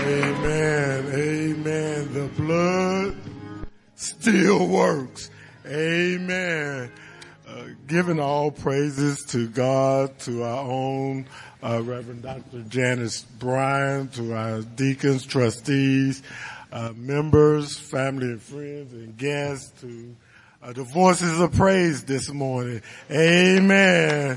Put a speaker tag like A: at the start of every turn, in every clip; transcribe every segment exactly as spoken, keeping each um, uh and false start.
A: Amen. Amen. The blood still works. Amen. Uh, giving all praises to God, to our own uh, Reverend Doctor Janice Bryan, to our deacons, trustees, uh, members, family and friends, and guests, to uh, the voices of praise this morning. Amen.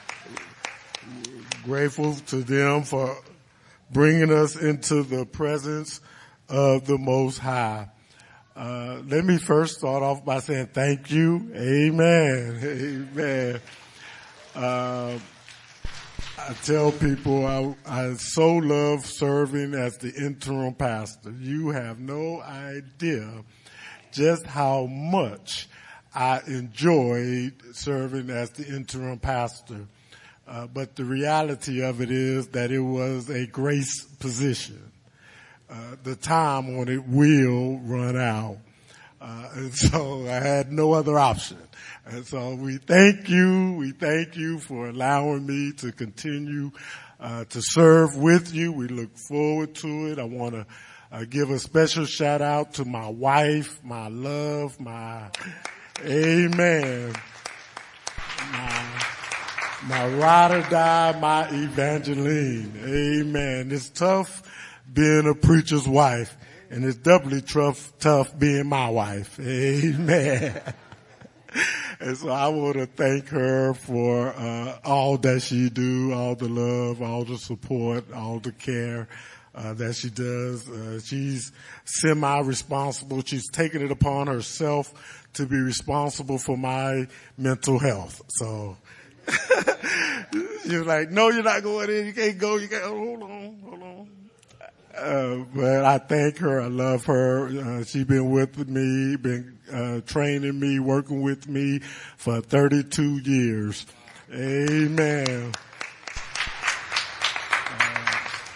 A: Grateful to them for bringing us into the presence of the Most High. Uh, let me first start off by saying thank you. Amen. Amen. Uh, I tell people I, I so love serving as the interim pastor. You have no idea just how much I enjoyed serving as the interim pastor. Uh, but the reality of it is that it was a grace position. Uh, the time on it will run out. Uh, and so I had no other option. And so we thank you. We thank you for allowing me to continue, uh, to serve with you. We look forward to it. I want to uh, give a special shout out to my wife, my love, my, amen. My, my ride or die, my Evangeline. Amen. It's tough being a preacher's wife, and it's doubly tough, tough being my wife. Amen. And so I want to thank her for uh all that she do, all the love, all the support, all the care uh that she does. Uh, she's semi-responsible. She's taken it upon herself to be responsible for my mental health. So you're like, no, you're not going in. You can't go. You can't. Hold on, hold on. Uh, but I thank her. I love her. Uh, she's been with me, been uh, training me, working with me for thirty-two years. Amen. Uh,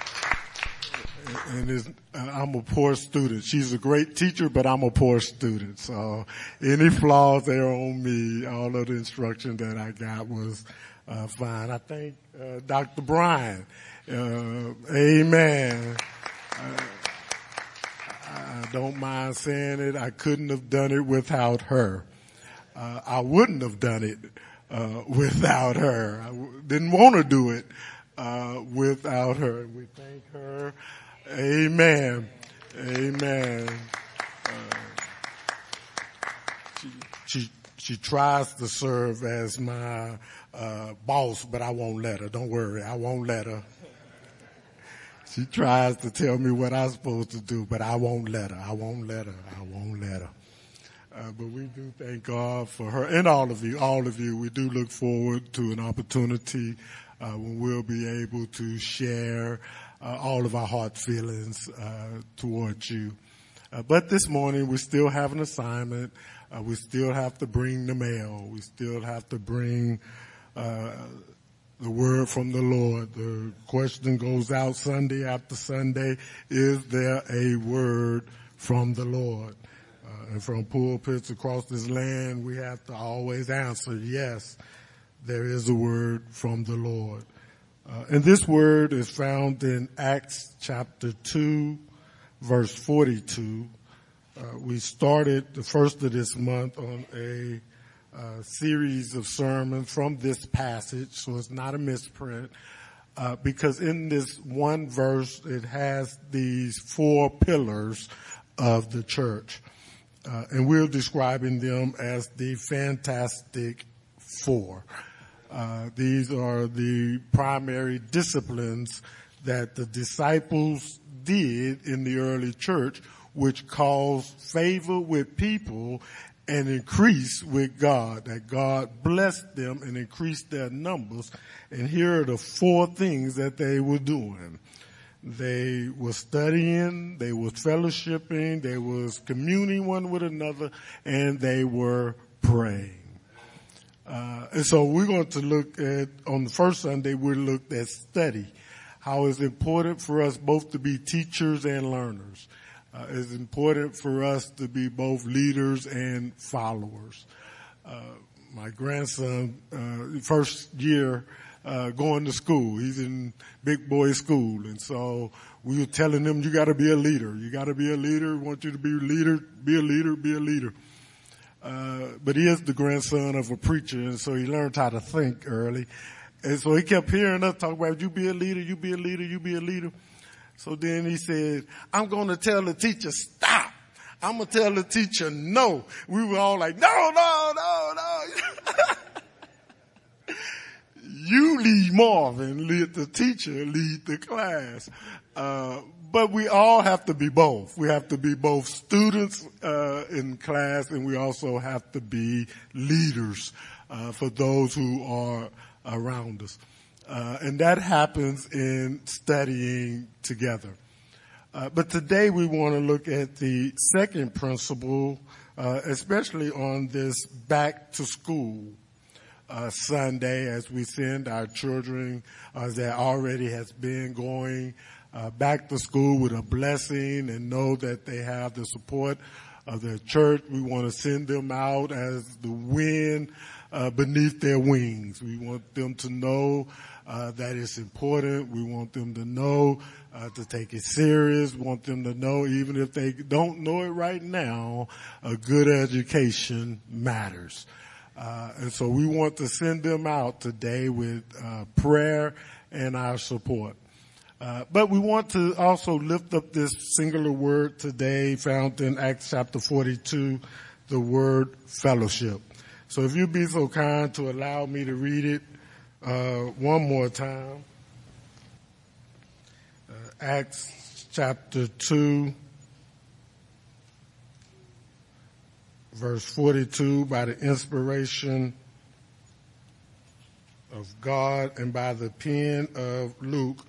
A: and it's, uh, I'm a poor student. She's a great teacher, but I'm a poor student. So any flaws there on me, all of the instruction that I got was uh, fine. I thank uh, Doctor Bryan. Uh, amen. Uh, I don't mind saying it. I couldn't have done it without her. Uh, I wouldn't have done it uh, without her. I w- didn't want to do it uh, without her. We thank her. Amen. Amen. Uh, she, she she tries to serve as my uh, boss, but I won't let her. Don't worry, I won't let her. She tries to tell me what I'm supposed to do, but I won't let her. I won't let her. I won't let her. Uh, but we do thank God for her and all of you, all of you. We do look forward to an opportunity uh, when we'll be able to share uh, all of our heart feelings uh, towards you. Uh, but this morning we still have an assignment. Uh, we still have to bring the mail. We still have to bring uh the word from the Lord. The question goes out Sunday after Sunday. Is there a word from the Lord? Uh, and from pulpits across this land, we have to always answer, yes, there is a word from the Lord. Uh, and this word is found in Acts chapter two, verse forty-two. Uh, we started the first of this month on a Uh, series of sermons from this passage, so it's not a misprint, uh, because in this one verse it has these four pillars of the church, uh, and we're describing them as the Fantastic Four. Uh, these are the primary disciplines that the disciples did in the early church, which caused favor with people and increase with God, that God blessed them and increased their numbers. And here are the four things that they were doing. They were studying, they were fellowshipping, they was communing one with another, and they were praying. Uh, and so we're going to look at, on the first Sunday, we looked at study, how it's important for us both to be teachers and learners. Uh, it's important for us to be both leaders and followers. Uh, my grandson, uh, first year uh, going to school. He's in big boy school. And so we were telling him, you got to be a leader. You got to be a leader. We want you to be a leader, be a leader, be a leader. Uh, but he is the grandson of a preacher, and so he learned how to think early. And so he kept hearing us talk about, you be a leader, you be a leader, you be a leader. So then he said, I'm going to tell the teacher, stop. I'm going to tell the teacher, no. We were all like, no, no, no, no. You lead Marvin, lead the teacher, lead the class. Uh, but we all have to be both. We have to be both students uh, in class, and we also have to be leaders uh, for those who are around us. Uh, and that happens in studying together. Uh, but today we want to look at the second principle, uh, especially on this back to school uh, Sunday, as we send our children uh, that already has been going uh, back to school with a blessing, and know that they have the support of their church. We want to send them out as the wind uh, beneath their wings. We want them to know uh, that it's important. We want them to know Uh, to take it serious. We want them to know, even if they don't know it right now, a good education matters. Uh, and so we want to send them out today with uh, prayer and our support. Uh, but we want to also lift up this singular word today found in Acts chapter forty-two, the word fellowship. So if you'd be so kind to allow me to read it uh, one more time. Acts chapter two, verse forty-two, by the inspiration of God and by the pen of Luke,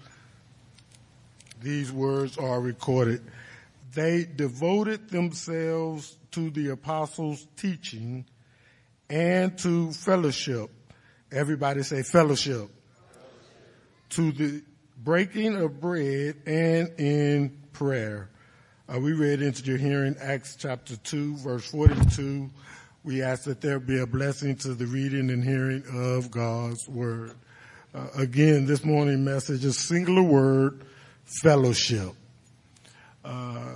A: these words are recorded. They devoted themselves to the apostles' teaching and to fellowship. Everybody say fellowship. Fellowship. To the breaking of bread and in prayer. Uh, we read into your hearing Acts chapter two, verse forty-two. We ask that there be a blessing to the reading and hearing of God's word. Uh, again, this morning message is singular word, fellowship. Uh,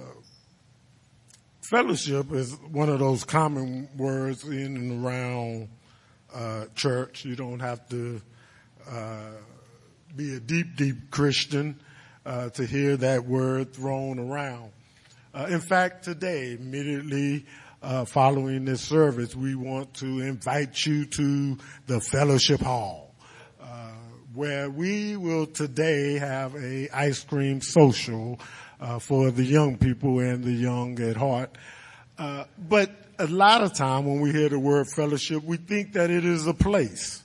A: fellowship is one of those common words in and around uh, church. You don't have to uh be a deep, deep Christian uh, to hear that word thrown around. Uh, in fact, today, immediately uh, following this service, we want to invite you to the fellowship hall, uh, where we will today have a ice cream social uh, for the young people and the young at heart. Uh, but a lot of time when we hear the word fellowship, we think that it is a place.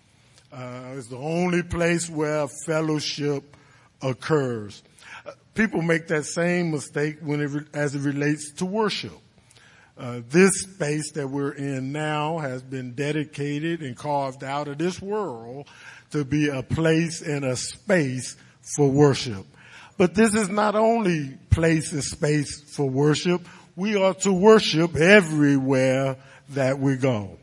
A: Uh, it's the only place where fellowship occurs. Uh, people make that same mistake when it re- as it relates to worship. Uh, this space that we're in now has been dedicated and carved out of this world to be a place and a space for worship. But this is not only place and space for worship. We are to worship everywhere that we go.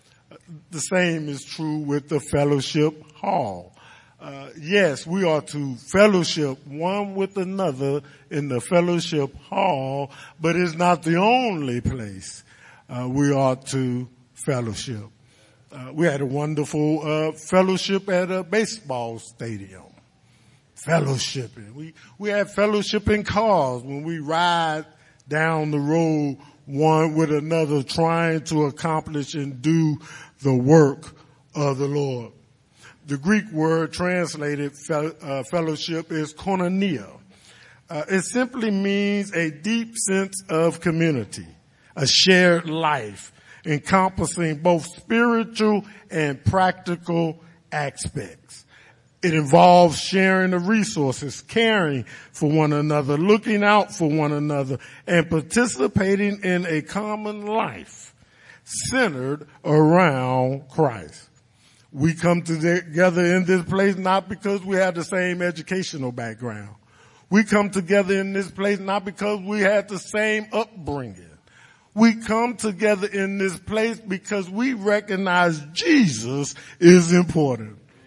A: The same is true with the fellowship hall. Uh, yes, we are to fellowship one with another in the fellowship hall, but it's not the only place uh, we are to fellowship. Uh, we had a wonderful uh, fellowship at a baseball stadium. Fellowshipping. We we have fellowship in cars when we ride down the road one with another, trying to accomplish and do the work of the Lord. The Greek word translated fel- uh, fellowship is koinonia. Uh, it simply means a deep sense of community, a shared life, encompassing both spiritual and practical aspects. It involves sharing the resources, caring for one another, looking out for one another, and participating in a common life centered around Christ. We come together in this place not because we have the same educational background. We come together in this place not because we had the same upbringing. We come together in this place because we recognize Jesus is important.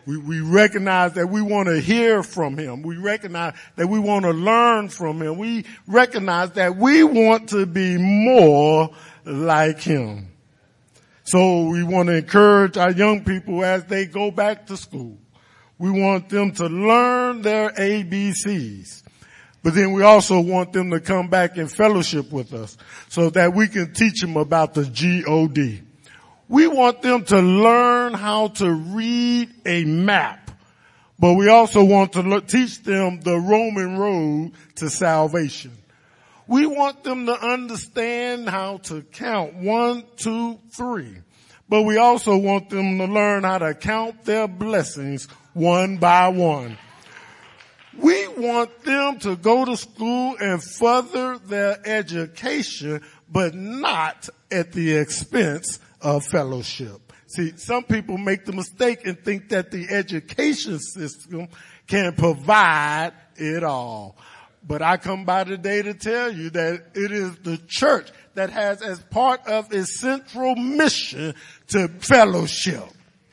A: We, we recognize that we want to hear from him. We recognize that we want to learn from him. We recognize that we want to be more like him. So we want to encourage our young people as they go back to school. We want them to learn their A B Cs. But then we also want them to come back and fellowship with us so that we can teach them about the G O D. We want them to learn how to read a map, but we also want to lo- teach them the Roman road to salvation. We want them to understand how to count one, two, three, but we also want them to learn how to count their blessings one by one. We want them to go to school and further their education, but not at the expense of fellowship. See, some people make the mistake and think that the education system can provide it all. But I come by today to tell you that it is the church that has as part of its central mission to fellowship.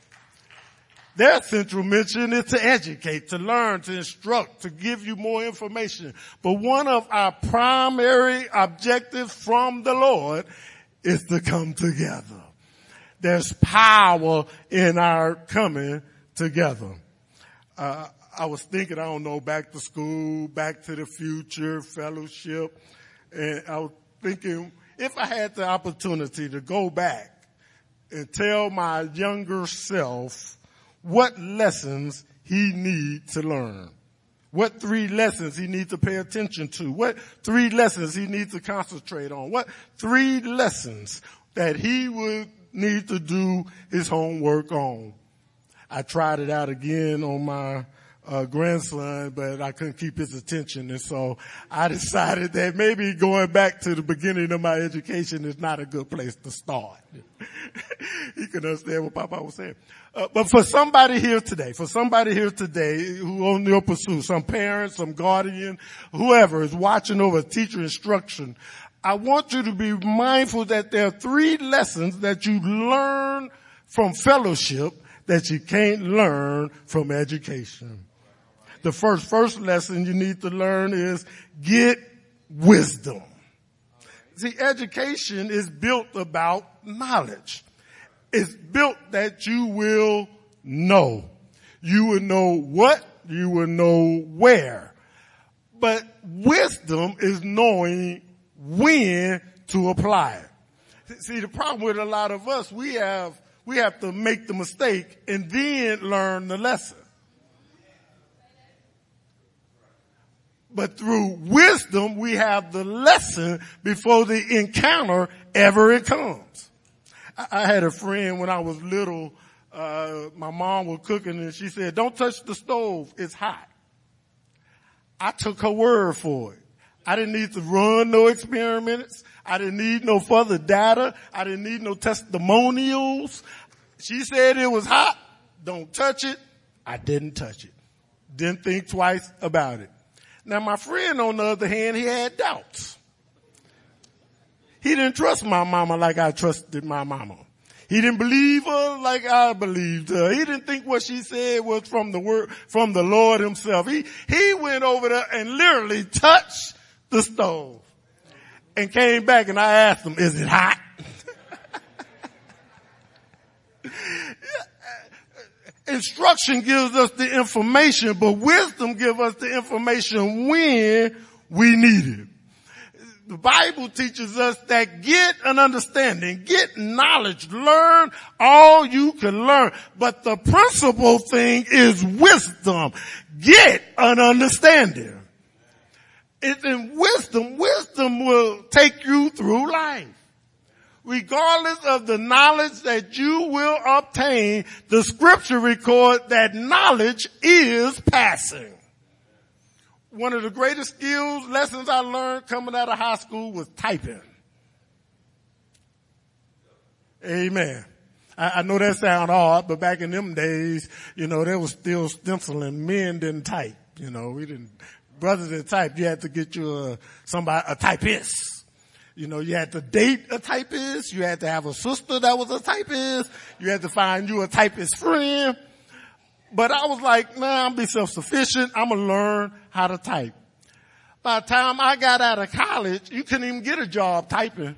A: Their central mission is to educate, to learn, to instruct, to give you more information. But one of our primary objectives from the Lord is to come together. There's power in our coming together. Uh, I was thinking, I don't know, back to school, back to the future, fellowship. And I was thinking, if I had the opportunity to go back and tell my younger self what lessons he needs to learn, what three lessons he needs to pay attention to, what three lessons he needs to concentrate on, what three lessons that he would need to do his homework on. I tried it out again on my uh, grandson, but I couldn't keep his attention. And so I decided that maybe going back to the beginning of my education is not a good place to start. He could understand what Papa was saying. Uh, but for somebody here today, for somebody here today who on your pursuit, some parent, some guardian, whoever is watching over teacher instruction, I want you to be mindful that there are three lessons that you learn from fellowship that you can't learn from education. The first, first lesson you need to learn is get wisdom. See, education is built about knowledge. It's built that you will know. You will know what, you will know where. But wisdom is knowing when to apply it. See, the problem with a lot of us, we have, we have to make the mistake and then learn the lesson. But through wisdom, we have the lesson before the encounter ever it comes. I, I had a friend when I was little, uh, my mom was cooking and she said, don't touch the stove, it's hot. I took her word for it. I didn't need to run no experiments. I didn't need no further data. I didn't need no testimonials. She said it was hot. Don't touch it. I didn't touch it. Didn't think twice about it. Now my friend, on the other hand, he had doubts. He didn't trust my mama like I trusted my mama. He didn't believe her like I believed her. He didn't think what she said was from the word, from the Lord himself. He, he went over there and literally touched the stove and came back and I asked him, is it hot? Instruction gives us the information, but wisdom gives us the information when we need it. The Bible teaches us that get an understanding, get knowledge, learn all you can learn. But the principal thing is wisdom. Get an understanding. It's in wisdom. Wisdom will take you through life. Regardless of the knowledge that you will obtain, the scripture records that knowledge is passing. One of the greatest skills, lessons I learned coming out of high school was typing. Amen. I, I know that sounds hard, but back in them days, you know, there was still stenciling. Men didn't type. You know, we didn't, brothers didn't type. You had to get you a, somebody, a typist. You know, you had to date a typist. You had to have a sister that was a typist. You had to find you a typist friend. But I was like, nah, I'm be self-sufficient. I'm going to learn how to type. By the time I got out of college, you couldn't even get a job typing.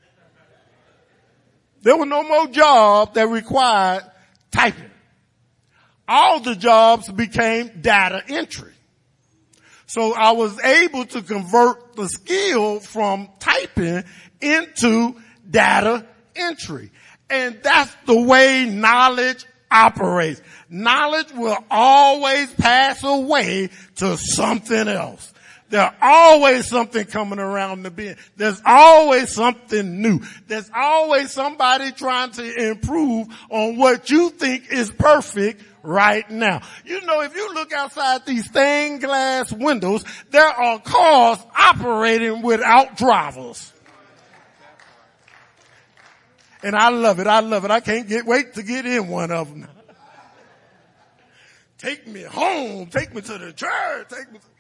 A: There were no more jobs that required typing. All the jobs became data entry. So I was able to convert the skill from typing into data entry. And that's the way knowledge operates. Knowledge will always pass away to something else. There's always something coming around the bend. There's always something new. There's always somebody trying to improve on what you think is perfect right now. You know, if you look outside these stained glass windows, there are cars operating without drivers. And I love it. I love it. I can't get wait to get in one of them. Take me home. Take me to the church. Take me to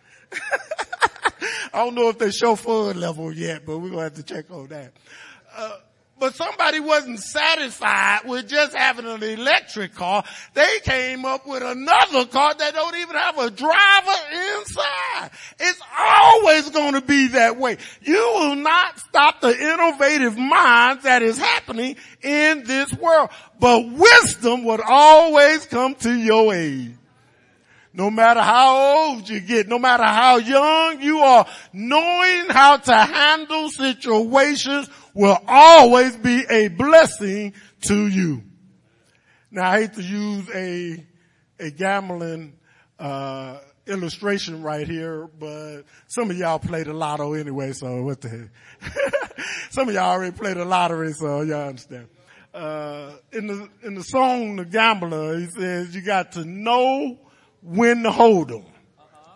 A: I don't know if they're chauffeur level yet, but we're going to have to check on that. Uh, but somebody wasn't satisfied with just having an electric car. They came up with another car that don't even have a driver inside. It's always going to be that way. You will not stop the innovative mind that is happening in this world. But wisdom would always come to your aid. No matter how old you get, no matter how young you are, knowing how to handle situations will always be a blessing to you. Now I hate to use a, a gambling, uh, illustration right here, but some of y'all play the lotto anyway, so what the heck. Some of y'all already played the lottery, so y'all understand. Uh, in the, in the song, The Gambler, he says you got to know when to hold them. Uh-huh.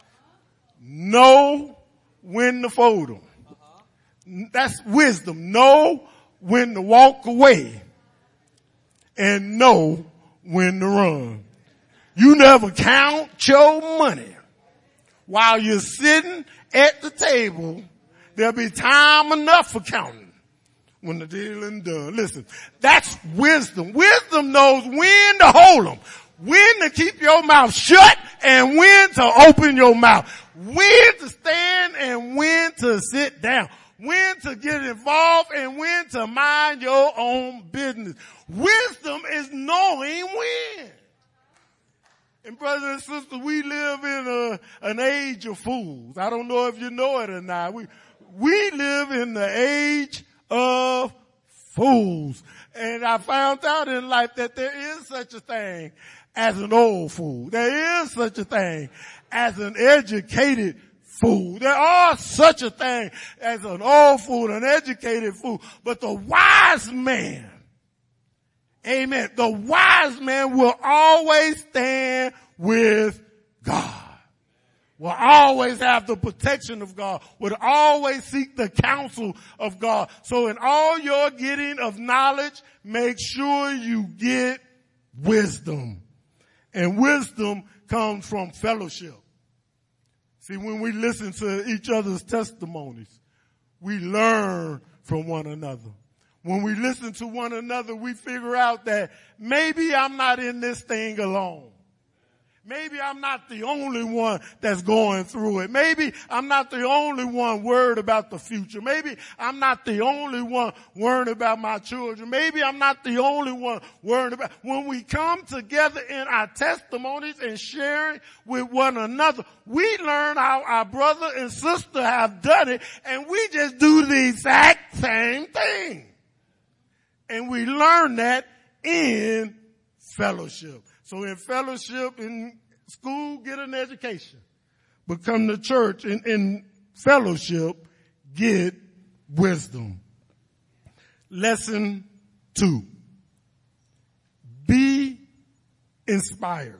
A: Know when to fold them. Uh-huh. That's wisdom. Know when to walk away and know when to run. You never count your money while you're sitting at the table. There'll be time enough for counting when the dealing's done. Listen, that's wisdom. Wisdom knows when to hold them. When to keep your mouth shut and when to open your mouth. When to stand and when to sit down. When to get involved and when to mind your own business. Wisdom is knowing when. And brothers and sisters, we live in a, an age of fools. I don't know if you know it or not. We, we live in the age of fools. And I found out in life that there is such a thing as an old fool. There is such a thing as an educated fool. There are such a thing as an old fool, an educated fool. But the wise man, amen, the wise man will always stand with God. Will always have the protection of God. Will always seek the counsel of God. So in all your getting of knowledge, make sure you get wisdom. And wisdom comes from fellowship. See, when we listen to each other's testimonies, we learn from one another. When we listen to one another, we figure out that maybe I'm not in this thing alone. Maybe I'm not the only one that's going through it. Maybe I'm not the only one worried about the future. Maybe I'm not the only one worried about my children. Maybe I'm not the only one worried about. When we come together in our testimonies and sharing with one another, we learn how our brother and sister have done it, and we just do the exact same thing. And we learn that in fellowship. So in fellowship, in school, get an education. But come to church, in, in fellowship, get wisdom. Lesson two. Be inspired.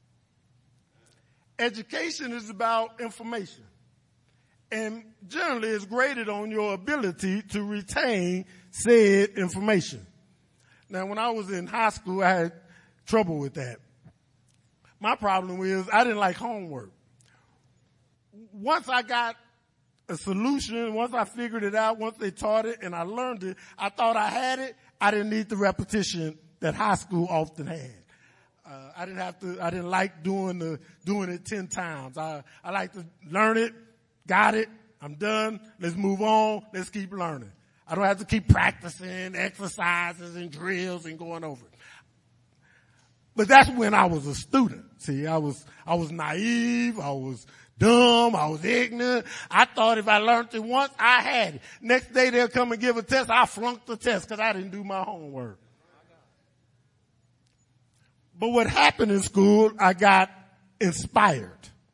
A: Education is about information. And generally is graded on your ability to retain said information. Now, when I was in high school, I had trouble with that. My problem is I didn't like homework. Once I got a solution, once I figured it out, once they taught it and I learned it, I thought I had it. I didn't need the repetition that high school often had. Uh, I didn't have to, I didn't like doing the, doing it ten times. I, I like to learn it, got it, I'm done, let's move on, let's keep learning. I don't have to keep practicing exercises and drills and going over it. But that's when I was a student. See, I was, I was naive, I was dumb, I was ignorant. I thought if I learned it once, I had it. Next day they'll come and give a test, I flunked the test because I didn't do my homework. But what happened in school, I got inspired.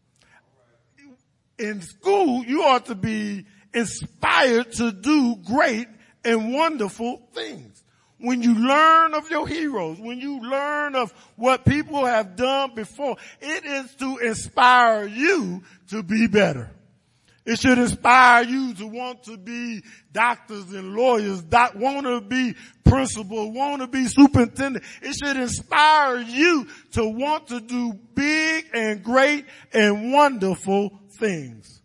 A: In school, you ought to be inspired to do great and wonderful things. When you learn of your heroes, when you learn of what people have done before, it is to inspire you to be better. It should inspire you to want to be doctors and lawyers, doc, want to be principal, want to be superintendent. It should inspire you to want to do big and great and wonderful things.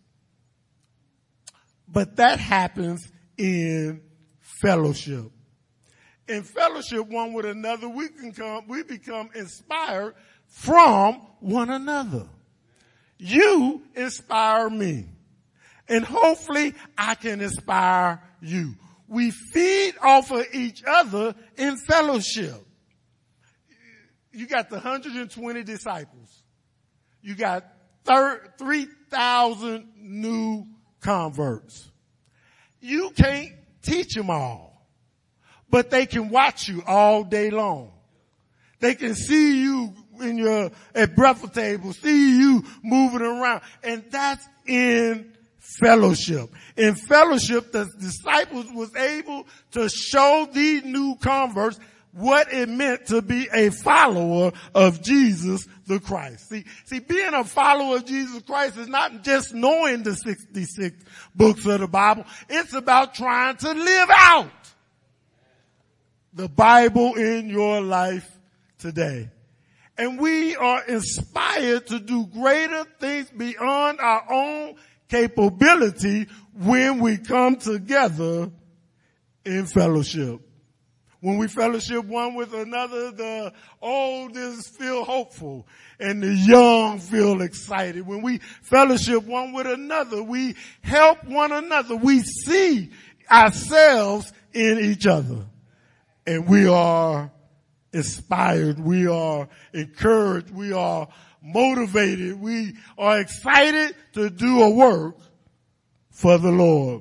A: But that happens in fellowship. In fellowship one with another, we can come, we become inspired from one another. You inspire me. And hopefully I can inspire you. We feed off of each other in fellowship. You got the one hundred twenty disciples. You got three thousand new converts. You can't teach them all, but they can watch you all day long. They can see you in your, at breakfast table, see you moving around. And that's in fellowship. In fellowship, the disciples was able to show these new converts what it meant to be a follower of Jesus the Christ. See, see, being a follower of Jesus Christ is not just knowing the sixty-six books of the Bible. It's about trying to live out the Bible in your life today. And we are inspired to do greater things beyond our own capability when we come together in fellowship. When we fellowship one with another, the oldest feel hopeful and the young feel excited. When we fellowship one with another, we help one another. We see ourselves in each other. And we are inspired. We are encouraged. We are motivated. We are excited to do a work for the Lord.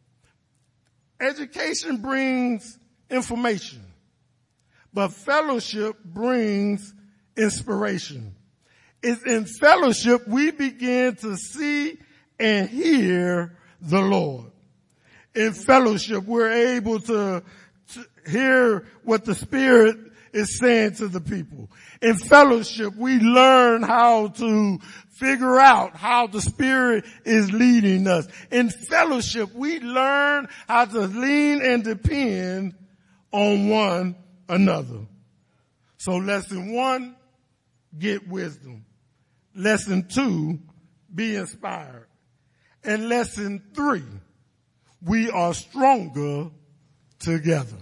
A: Education brings information, but fellowship brings inspiration. It's in fellowship we begin to see and hear the Lord. In fellowship we're able to, to hear what the Spirit is saying to the people. In fellowship we learn how to figure out how the Spirit is leading us. In fellowship we learn how to lean and depend on one another. So lesson one, get wisdom. Lesson two, be inspired. And lesson three, we are stronger together.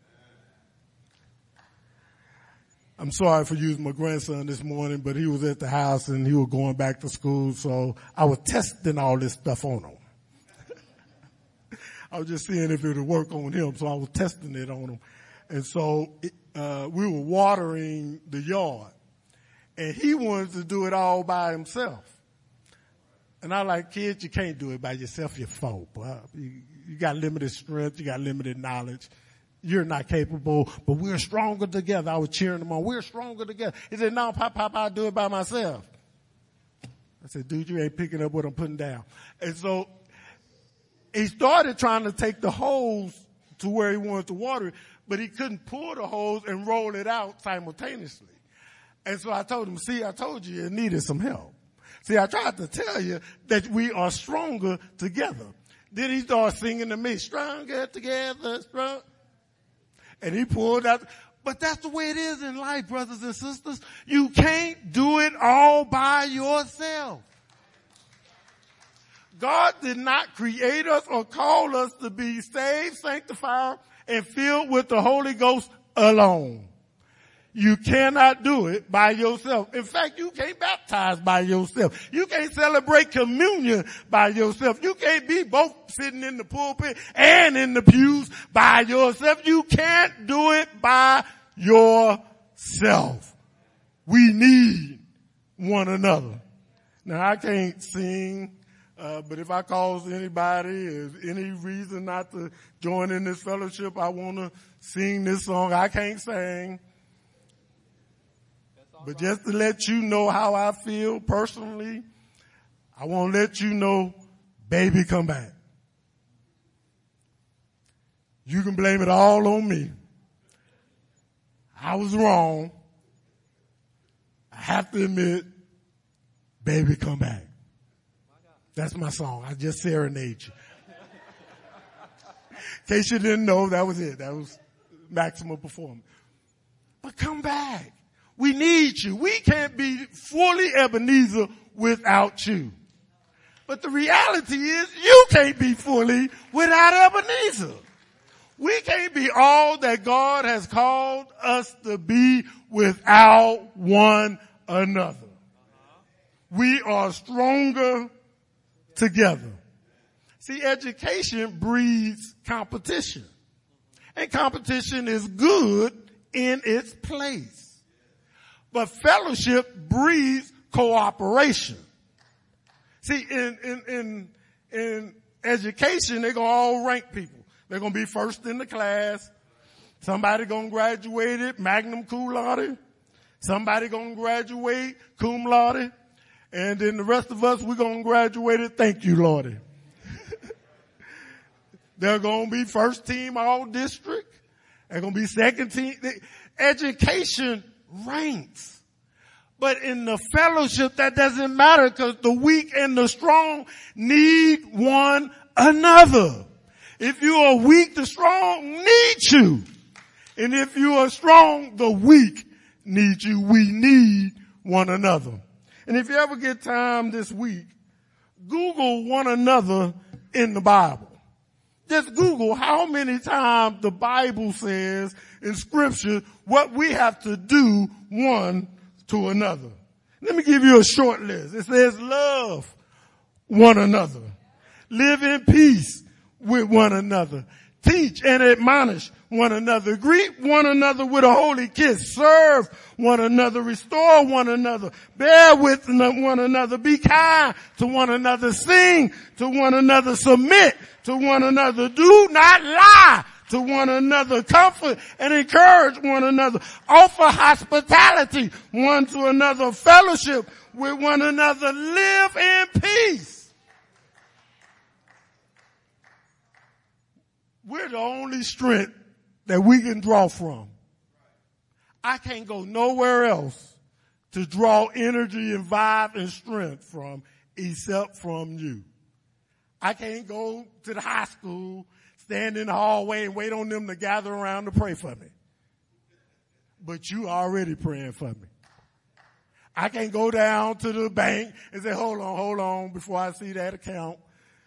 A: I'm sorry for using my grandson this morning, but he was at the house and he was going back to school, so I was testing all this stuff on him. I was just seeing if it would work on him, so I was testing it on him. And so uh we were watering the yard, and he wanted to do it all by himself. And I like, kids, you can't do it by yourself. You're four. You, you got limited strength. You got limited knowledge. You're not capable, but we're stronger together. I was cheering him on. We're stronger together. He said, no, Pop, Pop, I'll do it by myself. I said, dude, you ain't picking up what I'm putting down. And so he started trying to take the hose to where he wanted to water it, but he couldn't pull the hose and roll it out simultaneously. And so I told him, see, I told you you needed some help. See, I tried to tell you that we are stronger together. Then he started singing to me, stronger together, strong. And he pulled out. But that's the way it is in life, brothers and sisters. You can't do it all by yourself. God did not create us or call us to be saved, sanctified, and filled with the Holy Ghost alone. You cannot do it by yourself. In fact, you can't baptize by yourself. You can't celebrate communion by yourself. You can't be both sitting in the pulpit and in the pews by yourself. You can't do it by yourself. We need one another. Now, I can't sing, uh, but if I cause anybody, if any reason not to join in this fellowship, I want to sing this song. I can't sing. But just to let you know how I feel personally, I want to let you know, baby, come back. You can blame it all on me. I was wrong. I have to admit, baby, come back. That's my song. I just serenade you. In case you didn't know, that was it. That was maximum performance. But come back. We need you. We can't be fully Ebenezer without you. But the reality is you can't be fully without Ebenezer. We can't be all that God has called us to be without one another. We are stronger together. See, education breeds competition. And competition is good in its place. But fellowship breeds cooperation. See, in, in, in, in education, they're going to all rank people. They're going to be first in the class. Somebody going to graduate it, magna cum laude. Somebody going to graduate cum laude. And then the rest of us, we're going to graduate it, thank you, Lordy. They're going to be first team all district. They're going to be second team. Education ranks. But in the fellowship, that doesn't matter because the weak and the strong need one another. If you are weak, the strong need you. And if you are strong, the weak need you. We need one another. And if you ever get time this week, Google one another in the Bible. Just Google how many times the Bible says in scripture what we have to do one to another. Let me give you a short list. It says love one another. Live in peace with one another. Teach and admonish one another. Greet one another with a holy kiss. Serve one another. Restore one another. Bear with one another. Be kind to one another. Sing to one another. Submit to one another. Do not lie to one another. Comfort and encourage one another. Offer hospitality one to another. Fellowship with one another. Live in peace. We're the only strength that we can draw from. I can't go nowhere else to draw energy and vibe and strength from except from you. I can't go to the high school, stand in the hallway and wait on them to gather around to pray for me. But you already praying for me. I can't go down to the bank and say, hold on, hold on, before I see that account.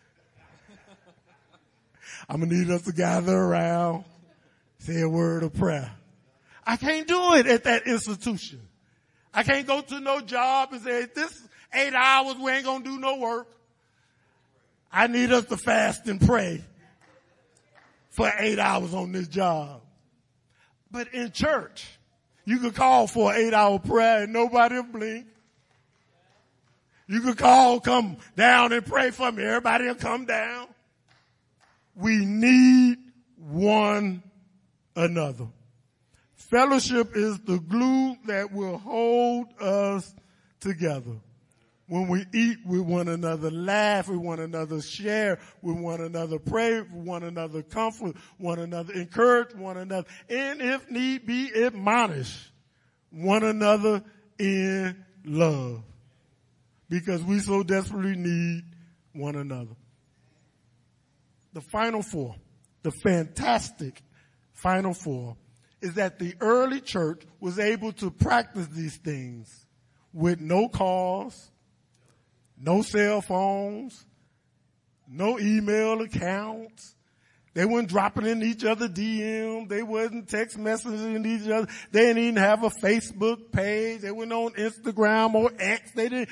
A: I'm going to need us to gather around, say a word of prayer. I can't do it at that institution. I can't go to no job and say, this eight hours, we ain't going to do no work. I need us to fast and pray for eight hours on this job. But in church, you could call for an eight-hour prayer and nobody will blink. You could call, come down and pray for me. Everybody will come down. We need one another. Fellowship is the glue that will hold us together. When we eat with one another, laugh with one another, share with one another, pray with one another, comfort one another, encourage one another, and if need be, admonish one another in love. Because we so desperately need one another. The final four, the fantastic final four, is that the early church was able to practice these things with no cars, no cell phones, no email accounts. They weren't dropping in each other D Ms. They wasn't text messaging each other. They didn't even have a Facebook page. They weren't on Instagram or X. They didn't.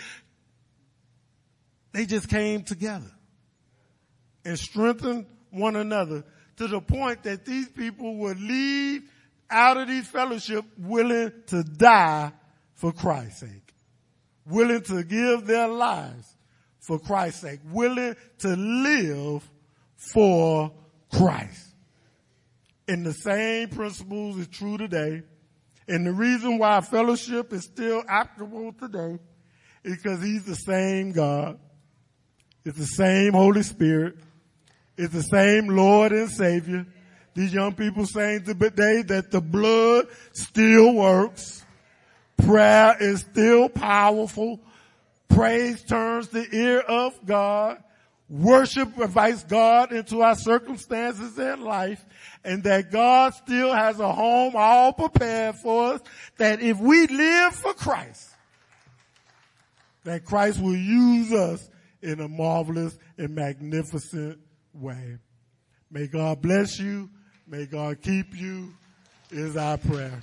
A: They just came together and strengthened one another to the point that these people would leave out of these fellowship willing to die for Christ's sake, willing to give their lives for Christ's sake, willing to live for Christ. And the same principles is true today. And the reason why fellowship is still applicable today is because he's the same God. It's the same Holy Spirit. It's the same Lord and Savior. These young people saying today that the blood still works. Prayer is still powerful. Praise turns the ear of God. Worship invites God into our circumstances in life, and that God still has a home all prepared for us, that if we live for Christ, that Christ will use us in a marvelous and magnificent way. May God bless you. May God keep you, is our prayer.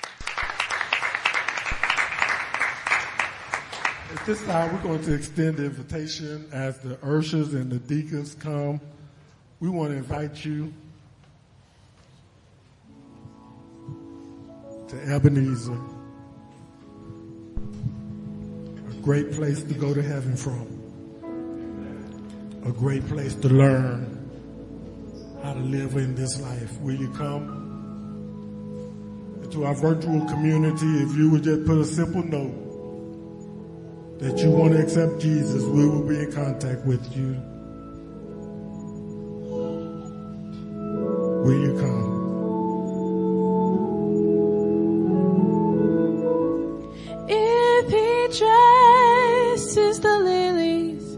A: At this time, we're going to extend the invitation as the ushers and the deacons come. We want to invite you to Ebenezer, a great place to go to heaven from, a great place to learn how to live in this life. Will you come? And to our virtual community, if you would just put a simple note that you want to accept Jesus, we will be in contact with you. Will you come?
B: If he dresses the lilies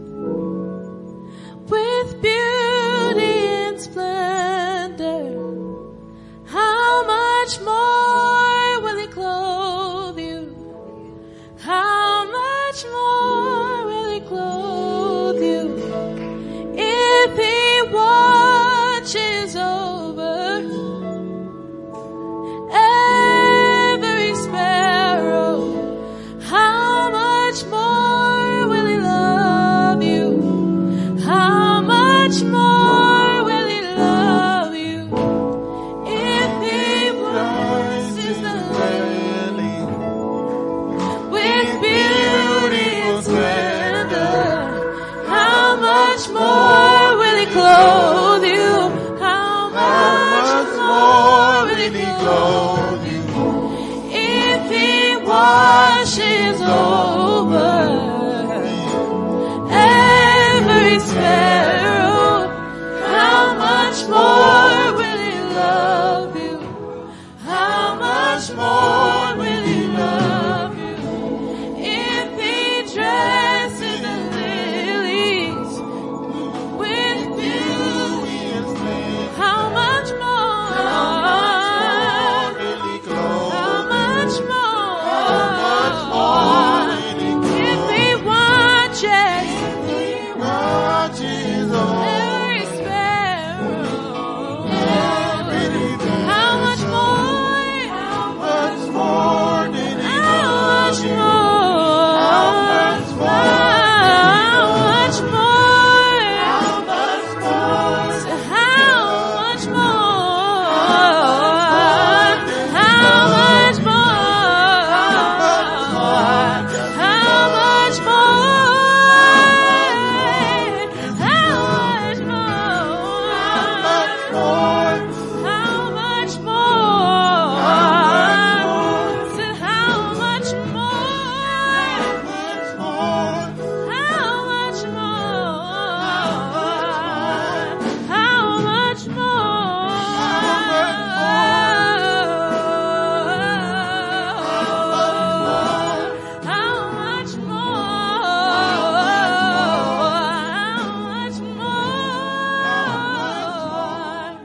B: with beauty and splendor, how much more will he clothe you? How much more will he clothe you? If he watches over every sparrow, how much more will he love you? How much more will he love you? If he watches the lily with beauty and splendor, how much more will he clothe you? How much more will he clothe you? If he watches over every sparrow, how much more will he love you? How much more will he love you? If he dresses the lilies with beauty and splendor, how much more? How much more? How much more? If he watches every sparrow, how much more? How much more? How much more? How much more? How much more? So how much more? How much more? How much more? How much more? How much more? So how much more? How much more? How much more? How much more?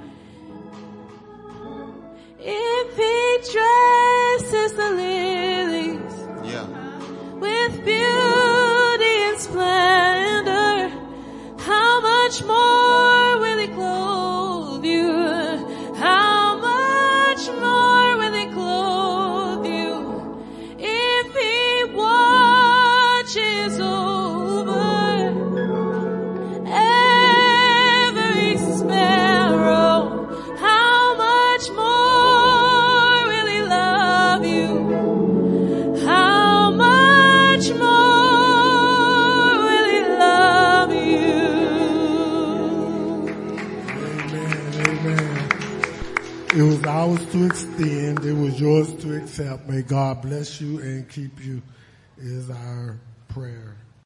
B: If he dresses the lilies with beauty and splendor, how much more will he clothe you?
A: ours to extend. It was yours to accept. May God bless you and keep you is our prayer.